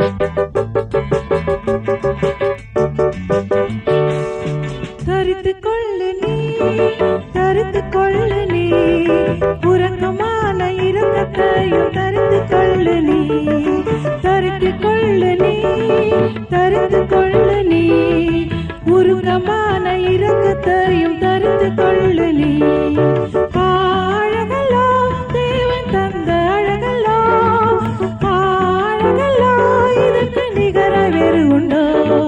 தரித்து கொள்ளு நீ, தரித்து கொள்ளு நீ, உறக்கமான இரக்கத்தையும் தரித்து கொள்ளு நீ, தரித்து கொள்ளு நீ, தரித்து கொள்ளு நீ, உருக்கமான இரக்கத்தையும் தரித்து கொள்ளு நீ. அழகல்லோ தேவன் தந்த அழகல்லோ, அழகல்லோ இதற்கு நிகர வேறு உண்டோ?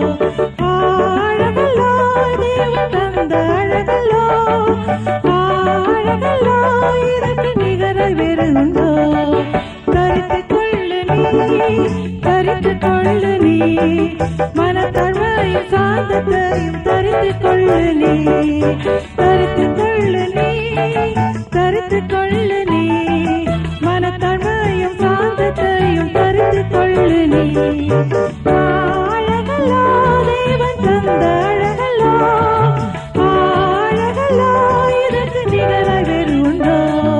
அழகல்லோ தேவன் தந்த அழகல்லோ, அழகல்லோ இதற்கு நிகர வேறு உண்டோ? தரித்து கொள்ளு நீ, தரித்து கொள்ளு நீ, மனத்தாழ்மையும் சாந்தத்தையும் தரித்து கொள்ளு நீ, தரித்து கொள்ளு நீ, தரித்து கொள்ளு நீ, மனத்தாழ்மையும் சாந்தத்தையும் தரித்து கொள்ளு நீ. அழகல்லோ தேவன் தந்த அழகல்லோ, அழகல்லோ இதற்கு நிகர வேறு உண்டோ?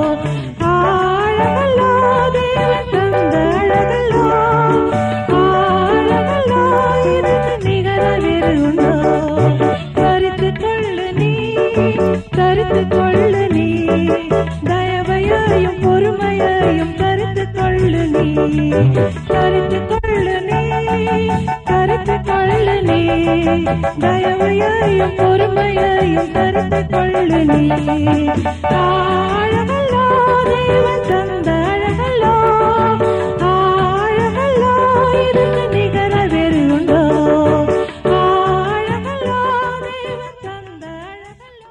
அழகல்லோ தேவன் தந்த அழகல்லோ, அழகல்லோ இதற்கு நிகர வேறு உண்டோ? தரித்து கொள்ளு நீ, தரித்து கொள்ளு நீ, தயவையையும் பொறுமையையும் தரித்து கொள்ளு நீ, தரித்து கொள்ளு நீ, தரித்து கொள்ளு நீ, தயவையையும் பொறுமையையும் தரித்து கொள்ளு நீ. அழகல்லோ தேவன் தந்த அழகல்லோ, அழகல்லோ இதற்கு நிகர வேறு உண்டோ? அழகல்லோ தேவன் தந்த அழகல்லோ.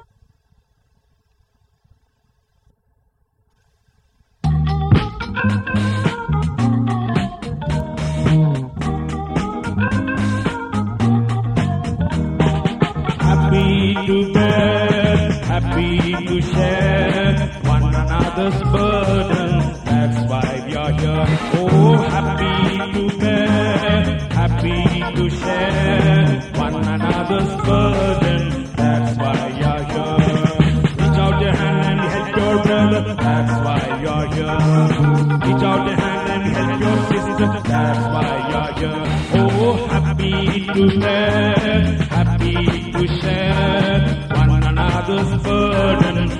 Happy to bear, happy to share one another's burden. That's why we are here. Oh, happy to bear, happy to share one another's burden. That's why we are here. Reach out your hand and help your brother. That's why we are here. Reach out your hand and help your sister. That's why we are here. Oh, happy to bear, happy to share one another's burden.